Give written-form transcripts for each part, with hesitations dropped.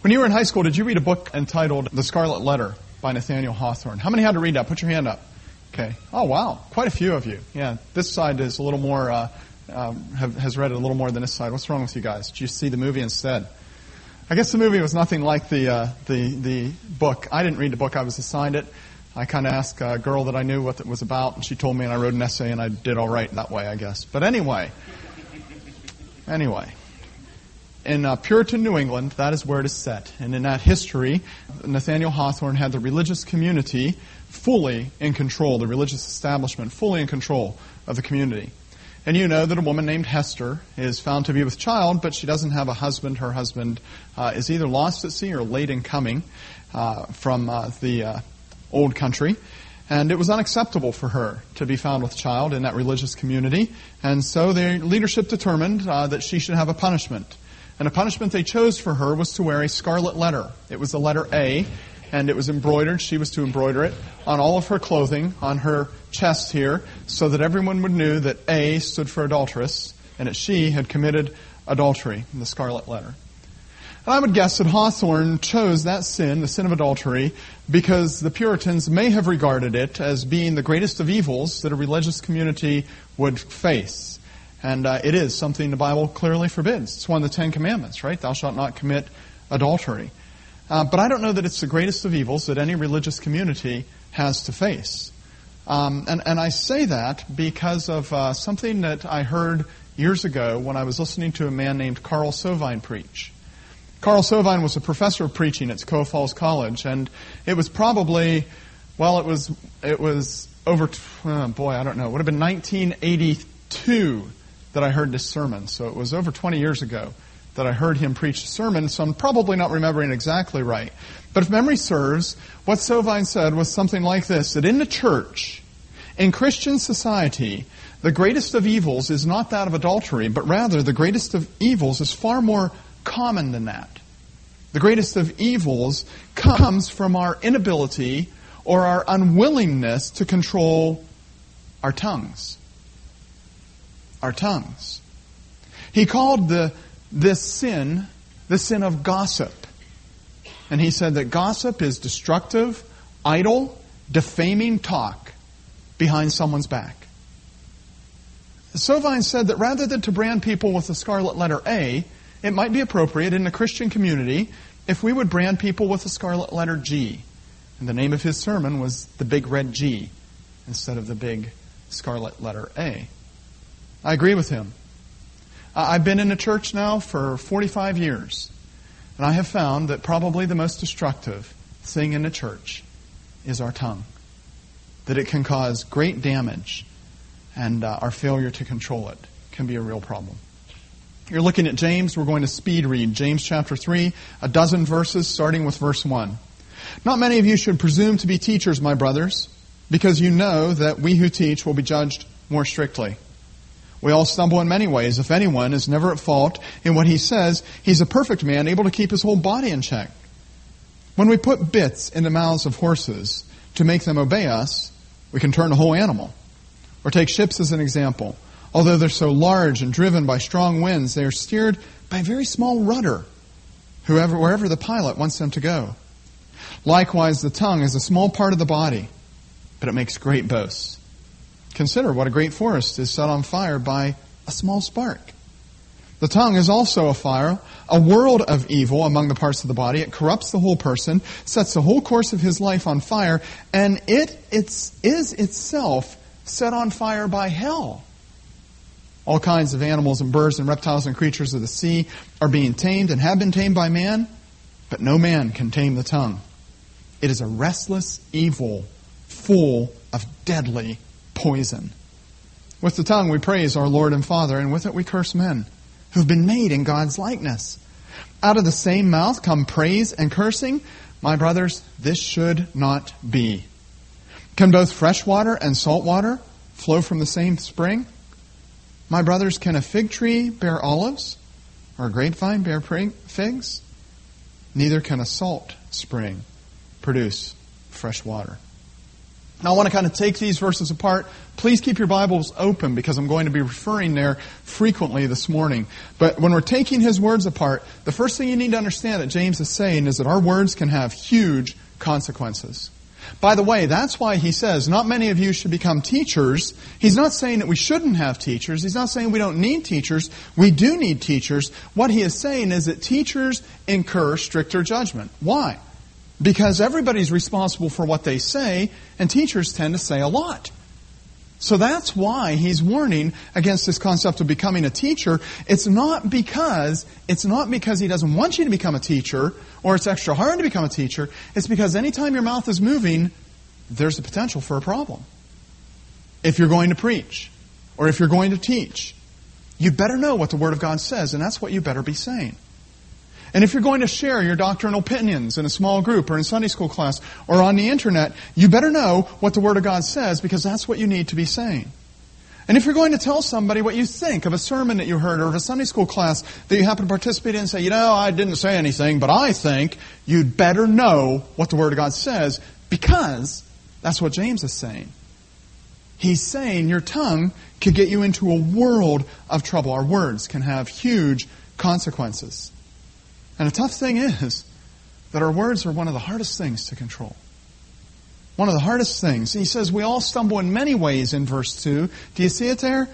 When you were in high school, did you read a book entitled The Scarlet Letter by Nathaniel Hawthorne? How many had to read that? Put your hand up. Okay. Oh, wow. Quite a few of you. Yeah, this side is a little more, has read it a little more than this side. What's wrong with you guys? Did you see the movie instead? I guess the movie was nothing like the book. I didn't read the book. I was assigned it. I kind of asked a girl that I knew what it was about, and she told me, and I wrote an essay, and I did all right that way, I guess. But anyway. In Puritan New England, that is where it is set. And in that history, Nathaniel Hawthorne had the religious community fully in control, the religious establishment fully in control of the community. And you know that a woman named Hester is found to be with child, but she doesn't have a husband. Her husband is either lost at sea or late in coming from the old country. And it was unacceptable for her to be found with child in that religious community. And so the leadership determined that she should have a punishment. And the punishment they chose for her was to wear a scarlet letter. It was the letter A, and it was embroidered. She was to embroider it on all of her clothing, on her chest here, so that everyone would know that A stood for adulteress, and that she had committed adultery, in the scarlet letter. And I would guess that Hawthorne chose that sin, the sin of adultery, because the Puritans may have regarded it as being the greatest of evils that a religious community would face. And it is something the Bible clearly forbids. It's one of the Ten Commandments, right? Thou shalt not commit adultery. But I don't know that it's the greatest of evils that any religious community has to face. And I say that because of something that I heard years ago when I was listening to a man named Carl Sovine preach. Carl Sovine was a professor of preaching at Sequoia Falls College, and it was probably, well, it was over, I don't know, it would have been 1982 that I heard this sermon. So it was over 20 years ago that I heard him preach a sermon, so I'm probably not remembering exactly right. But if memory serves, what Sovine said was something like this, that in the church, in Christian society, the greatest of evils is not that of adultery, but rather the greatest of evils is far more common than that. The greatest of evils comes from our inability or our unwillingness to control our tongues. Our tongues. He called this sin the sin of gossip. And he said that gossip is destructive, idle, defaming talk behind someone's back. Sovine said that rather than to brand people with the scarlet letter A, it might be appropriate in the Christian community if we would brand people with the scarlet letter G. And the name of his sermon was the big red G instead of the big scarlet letter A. I agree with him. I've been in the church now for 45 years, and I have found that probably the most destructive thing in the church is our tongue. That it can cause great damage, and our failure to control it can be a real problem. You're looking at James. We're going to speed read James chapter 3, a dozen verses, starting with verse 1. Not many of you should presume to be teachers, my brothers, because you know that we who teach will be judged more strictly. We all stumble in many ways. If anyone is never at fault in what he says, he's a perfect man, able to keep his whole body in check. When we put bits in the mouths of horses to make them obey us, we can turn a whole animal. Or take ships as an example. Although they're so large and driven by strong winds, they are steered by a very small rudder, wherever the pilot wants them to go. Likewise, the tongue is a small part of the body, but it makes great boasts. Consider what a great forest is set on fire by a small spark. The tongue is also a fire, a world of evil among the parts of the body. It corrupts the whole person, sets the whole course of his life on fire, and it is itself set on fire by hell. All kinds of animals and birds and reptiles and creatures of the sea are being tamed and have been tamed by man, but no man can tame the tongue. It is a restless evil full of deadly poison. With the tongue we praise our Lord and Father, and with it we curse men who have been made in God's likeness. Out of the same mouth come praise and cursing. My brothers, this should not be. Can both fresh water and salt water flow from the same spring? My brothers, can a fig tree bear olives, or a grapevine bear figs? Neither can a salt spring produce fresh water. Now I want to kind of take these verses apart. Please keep your Bibles open because I'm going to be referring there frequently this morning. But when we're taking his words apart, the first thing you need to understand that James is saying is that our words can have huge consequences. By the way, that's why he says, not many of you should become teachers. He's not saying that we shouldn't have teachers. He's not saying we don't need teachers. We do need teachers. What he is saying is that teachers incur stricter judgment. Why? Because everybody's responsible for what they say, and teachers tend to say a lot. So that's why he's warning against this concept of becoming a teacher. It's not because he doesn't want you to become a teacher, or it's extra hard to become a teacher. It's because anytime your mouth is moving, there's the potential for a problem. If you're going to preach, or if you're going to teach, you better know what the Word of God says, and that's what you better be saying. And if you're going to share your doctrinal opinions in a small group or in Sunday school class or on the internet, you better know what the Word of God says because that's what you need to be saying. And if you're going to tell somebody what you think of a sermon that you heard or of a Sunday school class that you happen to participate in and say, I didn't say anything, but I think, you'd better know what the Word of God says because that's what James is saying. He's saying your tongue can get you into a world of trouble. Our words can have huge consequences. And the tough thing is that our words are one of the hardest things to control. One of the hardest things. He says we all stumble in many ways in verse 2. Do you see it there?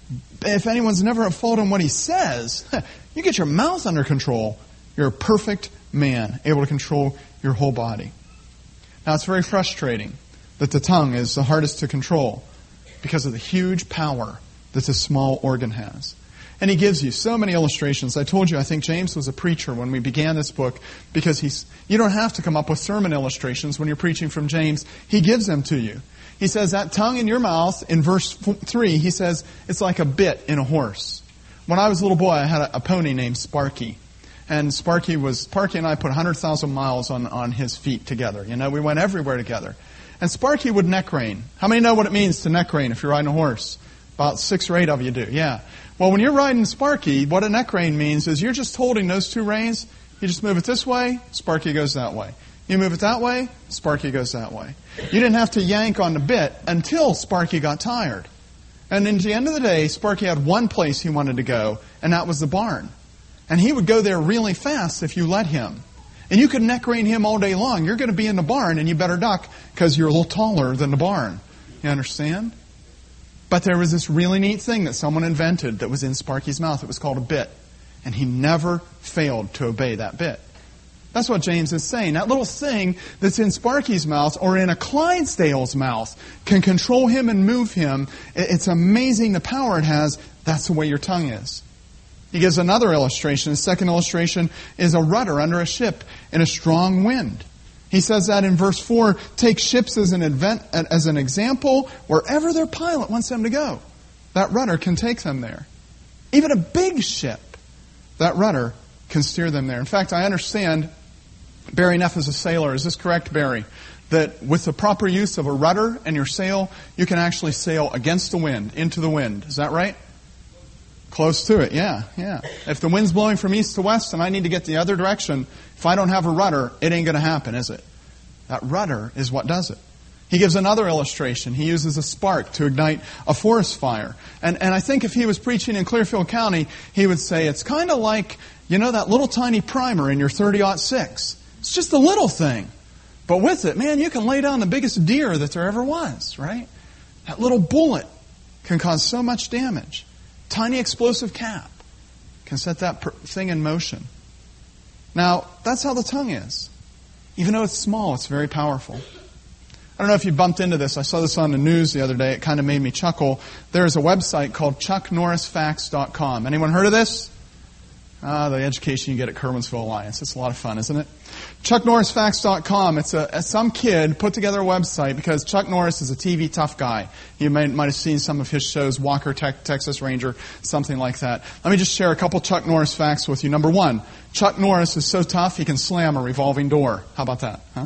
If anyone's never followed on what he says, you get your mouth under control. You're a perfect man, able to control your whole body. Now it's very frustrating that the tongue is the hardest to control because of the huge power that this small organ has. And he gives you so many illustrations. I told you I think James was a preacher when we began this book because you don't have to come up with sermon illustrations when you're preaching from James. He gives them to you. He says that tongue in your mouth, in verse 3, he says it's like a bit in a horse. When I was a little boy, I had a pony named Sparky. And Sparky and I put 100,000 miles on his feet together. We went everywhere together. And Sparky would neck rein. How many know what it means to neck rein if you're riding a horse? About 6 or 8 of you do, yeah. Well, when you're riding Sparky, what a neck rein means is you're just holding those 2 reins. You just move it this way, Sparky goes that way. You move it that way, Sparky goes that way. You didn't have to yank on the bit until Sparky got tired. And at the end of the day, Sparky had one place he wanted to go, and that was the barn. And he would go there really fast if you let him. And you could neck rein him all day long. You're going to be in the barn, and you better duck because you're a little taller than the barn. You understand? But there was this really neat thing that someone invented that was in Sparky's mouth. It was called a bit. And he never failed to obey that bit. That's what James is saying. That little thing that's in Sparky's mouth or in a Clydesdale's mouth can control him and move him. It's amazing the power it has. That's the way your tongue is. He gives another illustration. The second illustration is a rudder under a ship in a strong wind. He says that in verse 4, take ships as an example. Wherever their pilot wants them to go, that rudder can take them there. Even a big ship, that rudder can steer them there. In fact, I understand, Barry Neff is a sailor. Is this correct, Barry? That with the proper use of a rudder and your sail, you can actually sail against the wind, into the wind. Is that right? Close to it, yeah. If the wind's blowing from east to west and I need to get the other direction, if I don't have a rudder, it ain't going to happen, is it? That rudder is what does it. He gives another illustration. He uses a spark to ignite a forest fire. And I think if he was preaching in Clearfield County, he would say it's kind of like, that little tiny primer in your 30-06. It's just a little thing. But with it, man, you can lay down the biggest deer that there ever was, right? That little bullet can cause so much damage. Tiny explosive cap can set that thing in motion. Now, that's how the tongue is. Even though it's small, it's very powerful. I don't know if you bumped into this. I saw this on the news the other day. It kind of made me chuckle. There is a website called chucknorrisfacts.com. Anyone heard of this? The education you get at Kerwinsville Alliance. It's a lot of fun, isn't it? ChuckNorrisFacts.com. It's some kid put together a website because Chuck Norris is a TV tough guy. You might have seen some of his shows, Walker, Texas Ranger, something like that. Let me just share a couple Chuck Norris facts with you. Number 1, Chuck Norris is so tough he can slam a revolving door. How about that? Huh?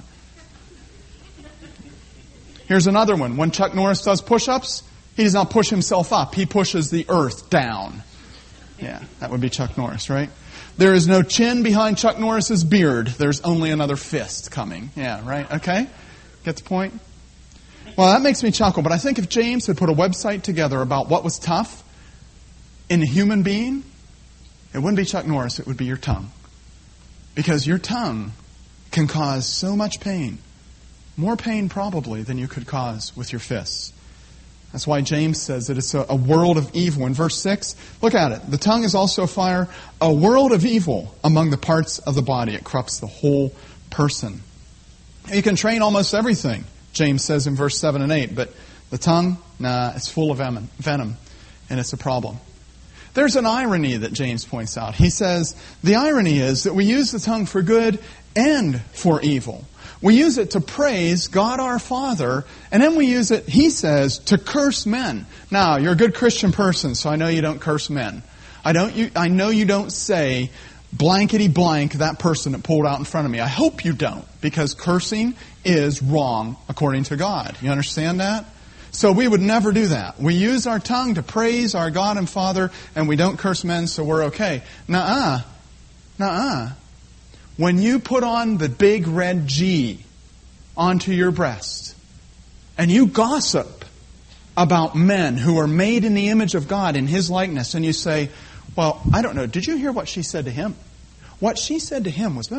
Here's another one. When Chuck Norris does push-ups, he does not push himself up. He pushes the earth down. Yeah, that would be Chuck Norris, right? There is no chin behind Chuck Norris's beard. There's only another fist coming. Yeah, right? Okay? Get the point? Well, that makes me chuckle, but I think if James had put a website together about what was tough in a human being, it wouldn't be Chuck Norris, it would be your tongue. Because your tongue can cause so much pain. More pain probably than you could cause with your fists. That's why James says that it's a world of evil. In verse 6, look at it. The tongue is also fire, a world of evil among the parts of the body. It corrupts the whole person. You can train almost everything, James says in verse 7 and 8, but the tongue, it's full of venom, and it's a problem. There's an irony that James points out. He says, the irony is that we use the tongue for good and for evil. We use it to praise God our Father, and then we use it, he says, to curse men. Now, you're a good Christian person, so I know you don't curse men. I know you don't say, blankety blank, that person that pulled out in front of me. I hope you don't, because cursing is wrong according to God. You understand that? So we would never do that. We use our tongue to praise our God and Father, and we don't curse men, so we're okay. Nuh-uh. When you put on the big red G onto your breast, and you gossip about men who are made in the image of God, in His likeness, and you say, well, I don't know, did you hear what she said to him? What she said to him was...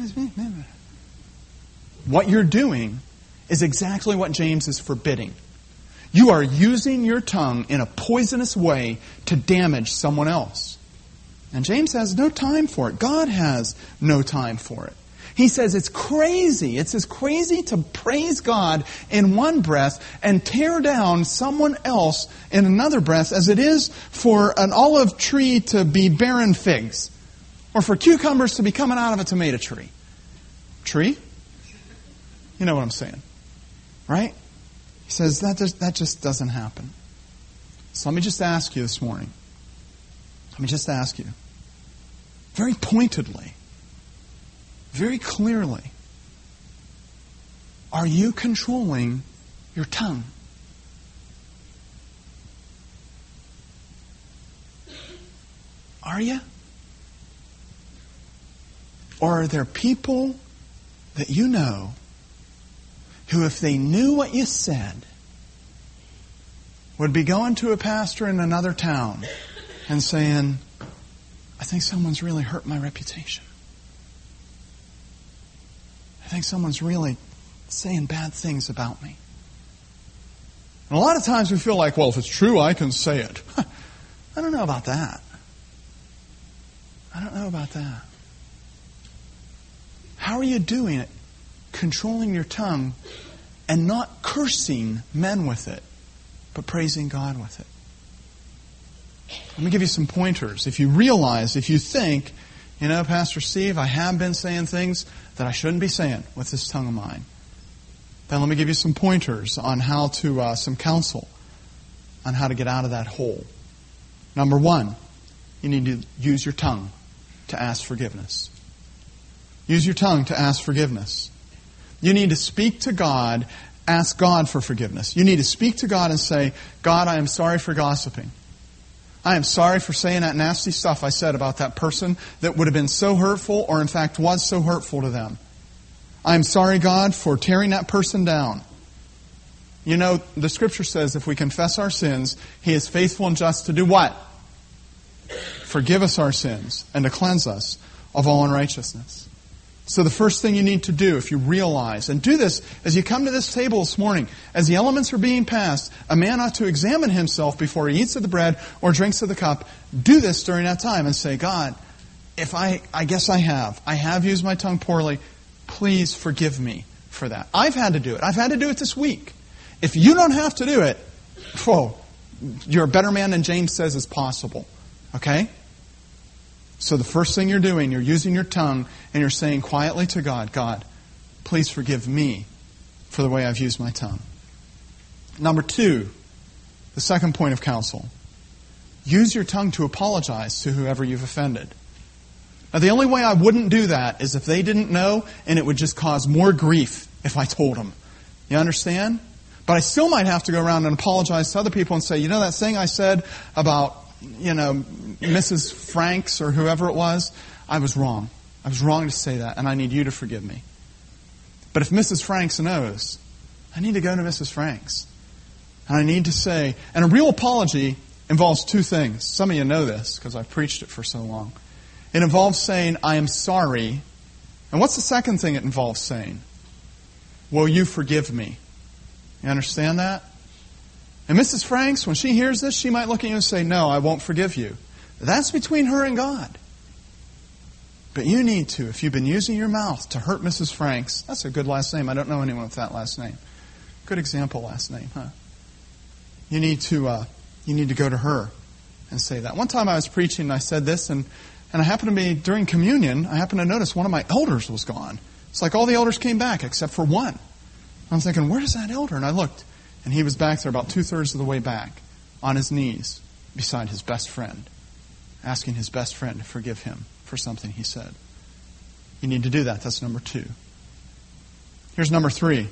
What you're doing is exactly what James is forbidding. You are using your tongue in a poisonous way to damage someone else. And James has no time for it. God has no time for it. He says it's crazy. It's as crazy to praise God in one breath and tear down someone else in another breath as it is for an olive tree to be bearing figs or for cucumbers to be coming out of a tomato tree. Tree? You know what I'm saying, right? He says that just doesn't happen. So let me just ask you this morning. Let me just ask you, very pointedly, very clearly, are you controlling your tongue? Are you? Or are there people that you know who, if they knew what you said, would be going to a pastor in another town and saying, I think someone's really hurt my reputation. I think someone's really saying bad things about me. And a lot of times we feel like, well, if it's true, I can say it. I don't know about that. I don't know about that. How are you doing it? Controlling your tongue and not cursing men with it, but praising God with it. Let me give you some pointers. If you realize, if you think, Pastor Steve, I have been saying things that I shouldn't be saying with this tongue of mine, then let me give you some pointers on how to, some counsel on how to get out of that hole. Number one, you need to use your tongue to ask forgiveness. Use your tongue to ask forgiveness. You need to speak to God, ask God for forgiveness. You need to speak to God and say, God, I am sorry for gossiping. I am sorry for saying that nasty stuff I said about that person that would have been so hurtful, or in fact was so hurtful to them. I am sorry, God, for tearing that person down. The Scripture says if we confess our sins, He is faithful and just to do what? Forgive us our sins and to cleanse us of all unrighteousness. So the first thing you need to do, if you realize, and do this as you come to this table this morning, as the elements are being passed, a man ought to examine himself before he eats of the bread or drinks of the cup. Do this during that time and say, God, if I guess I have used my tongue poorly, please forgive me for that. I've had to do it. I've had to do it this week. If you don't have to do it, you're a better man than James says is possible. Okay? So the first thing you're doing, you're using your tongue and you're saying quietly to God, God, please forgive me for the way I've used my tongue. Number two, the second point of counsel. Use your tongue to apologize to whoever you've offended. Now, the only way I wouldn't do that is if they didn't know and it would just cause more grief if I told them. You understand? But I still might have to go around and apologize to other people and say, that thing I said about, Mrs. Franks or whoever it was, I was wrong. I was wrong to say that, and I need you to forgive me. But if Mrs. Franks knows, I need to go to Mrs. Frank's. And I need to say, and a real apology involves two things. Some of you know this because I've preached it for so long. It involves saying, I am sorry. And what's the second thing it involves saying? Will you forgive me? You understand that? And Mrs. Franks, when she hears this, she might look at you and say, no, I won't forgive you. That's between her and God. But you need to, if you've been using your mouth to hurt Mrs. Franks, that's a good last name. I don't know anyone with that last name. Good example last name, huh? You need to go to her and say that. One time I was preaching and I said this, and I happened to be, during communion, I happened to notice one of my elders was gone. It's like all the elders came back except for one. I was thinking, where's that elder? And I looked, and he was back there about 2/3 of the way back, on his knees, beside his best friend, asking his best friend to forgive him for something he said. You need to do that. That's number 2. Here's number 3.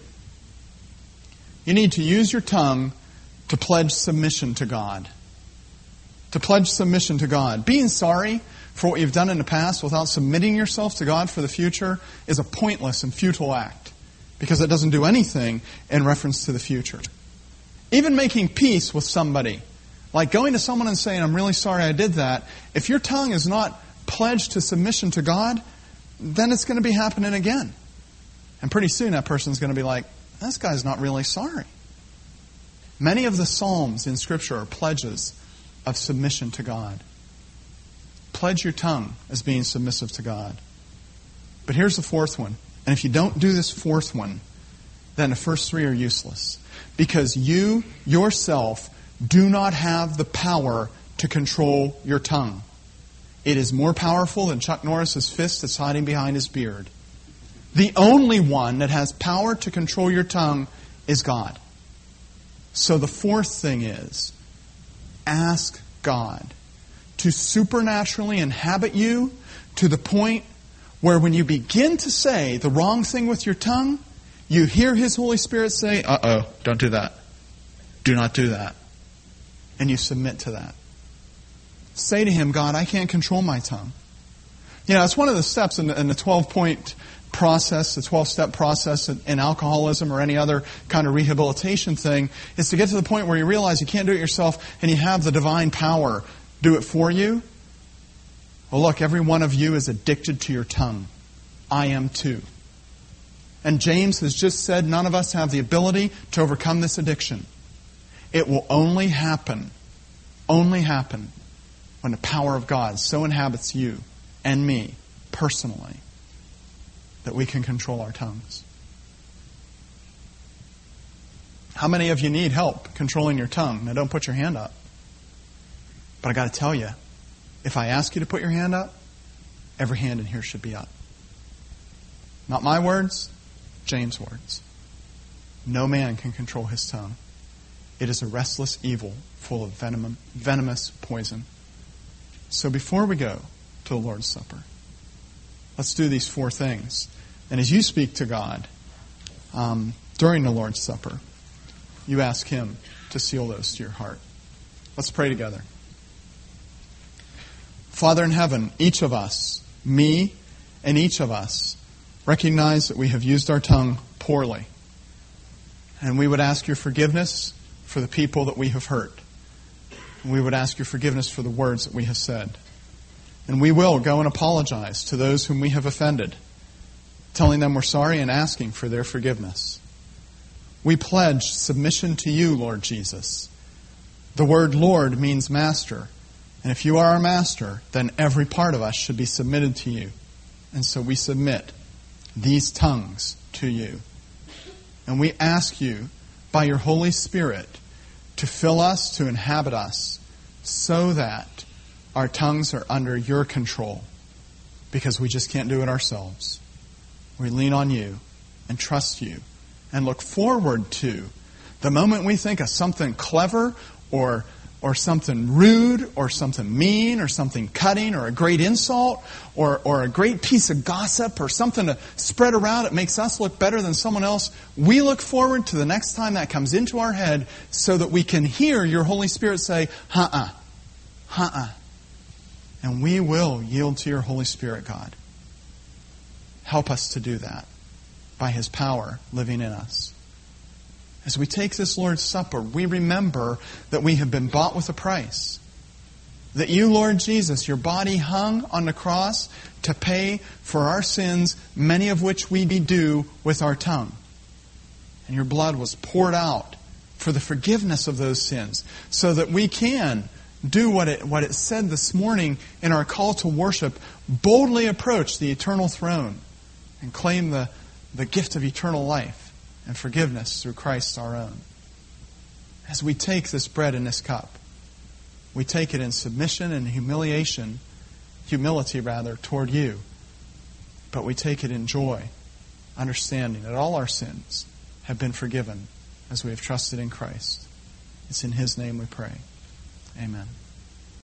You need to use your tongue to pledge submission to God. To pledge submission to God. Being sorry for what you've done in the past without submitting yourself to God for the future is a pointless and futile act, because it doesn't do anything in reference to the future. Even making peace with somebody, like going to someone and saying, I'm really sorry I did that, if your tongue is not pledged to submission to God, then it's going to be happening again. And pretty soon that person's going to be like, this guy's not really sorry. Many of the Psalms in Scripture are pledges of submission to God. Pledge your tongue as being submissive to God. But here's the 4th one. And if you don't do this 4th one, then the first 3 are useless. Because you yourself do not have the power to control your tongue. It is more powerful than Chuck Norris's fist that's hiding behind his beard. The only one that has power to control your tongue is God. So the 4th thing is, ask God to supernaturally inhabit you to the point where when you begin to say the wrong thing with your tongue, you hear His Holy Spirit say, don't do that. Do not do that. And you submit to that. Say to Him, God, I can't control my tongue. You know, it's one of the steps in the 12-point process, the 12-step process in alcoholism or any other kind of rehabilitation thing, is to get to the point where you realize you can't do it yourself and you have the divine power do it for you. Well, look, every one of you is addicted to your tongue. I am too. And James has just said none of us have the ability to overcome this addiction. It will only happen when the power of God so inhabits you and me personally that we can control our tongues. How many of you need help controlling your tongue? Now, don't put your hand up. But I got to tell you, if I ask you to put your hand up, every hand in here should be up. Not my words, James' words. No man can control his tongue. It is a restless evil full of venomous poison. So before we go to the Lord's Supper, let's do these 4 things. And as you speak to God during the Lord's Supper, you ask Him to seal those to your heart. Let's pray together. Father in heaven, each of us, me and each of us, recognize that we have used our tongue poorly. And we would ask your forgiveness for the people that we have hurt. And we would ask your forgiveness for the words that we have said. And we will go and apologize to those whom we have offended, telling them we're sorry and asking for their forgiveness. We pledge submission to you, Lord Jesus. The word Lord means master. And if you are our master, then every part of us should be submitted to you. And so we submit these tongues to you. And we ask you, by your Holy Spirit, to fill us, to inhabit us, so that our tongues are under your control, because we just can't do it ourselves. We lean on you and trust you and look forward to the moment we think of something clever or something rude or something mean or something cutting or a great insult or a great piece of gossip or something to spread around that makes us look better than someone else. We look forward to the next time that comes into our head so that we can hear your Holy Spirit say, and we will yield to your Holy Spirit, God. Help us to do that by His power living in us. As we take this Lord's Supper, we remember that we have been bought with a price. That you, Lord Jesus, your body hung on the cross to pay for our sins, many of which we do with our tongue. And your blood was poured out for the forgiveness of those sins, so that we can do what it said this morning in our call to worship, boldly approach the eternal throne and claim the gift of eternal life and forgiveness through Christ our own. As we take this bread and this cup, we take it in submission and humility toward you. But we take it in joy, understanding that all our sins have been forgiven as we have trusted in Christ. It's in His name we pray. Amen.